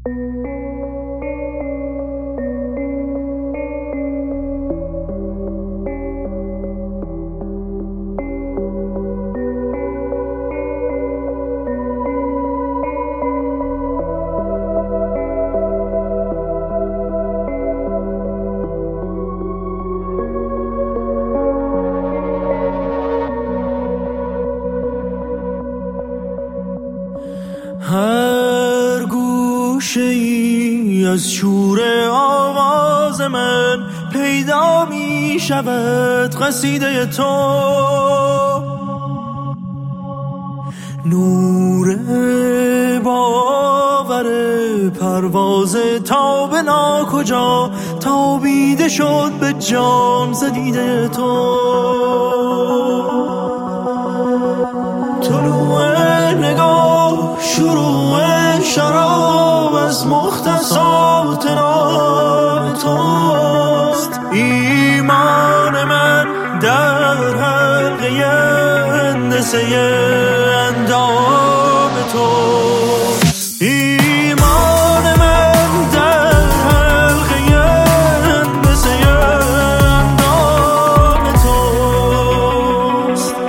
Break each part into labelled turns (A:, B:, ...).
A: هر گوشه‌ای از شور آواز من پیدا می شود قصیده تو، نور باور پرواز تا به ناکجا تابیده شد به جام زدیده تو. طلوع نگاه شروع شراب از مختصات نام توست، ایمان من در حلقه هندسه اندام توست، ایمان من در حلقه هندسه اندام توست.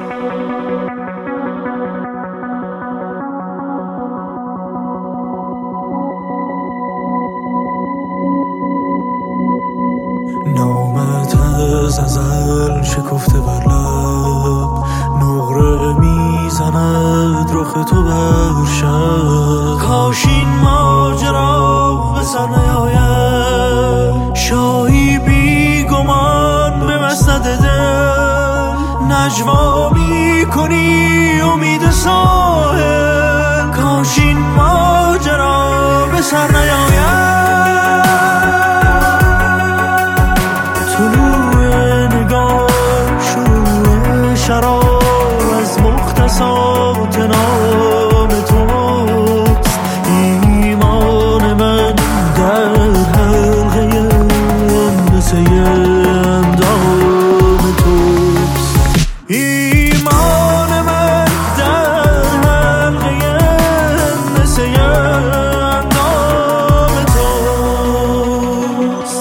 A: نامت از ازل شکفته بر لب، نقره میزند رخ تو بر شب. کاش این ماجرا به سر نیاید، شاهی بی گمان به مسند دل نجوا میکنی امید ساحل. کاش این ماجرا به سر نیاید. شراب از مختصات نام توست، ایمان من در حلقه هندسه اندام توست، ایمان من در حلقه هندسه اندام توست.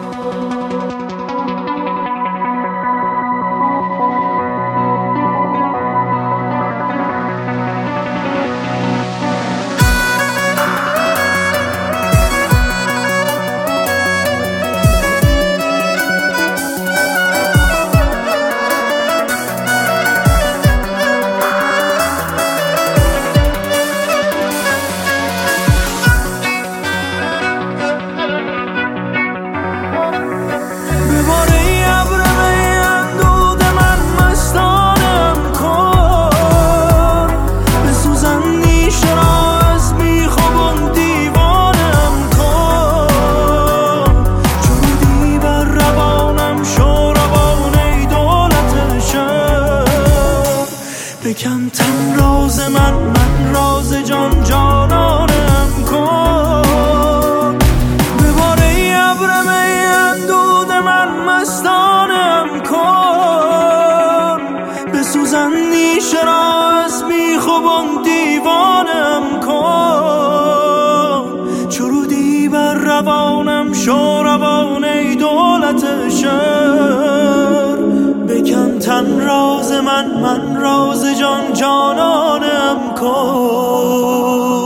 A: بکن تن راز من راز جان جانانم کن، بباره ابرم اندود من مستانم کن، بسوزن نیشه را از بیخوبان دیوانم کن، چرودی بر روانم شو روان ای دولت شهر. بکن تن راز من راز جان جانانم کن.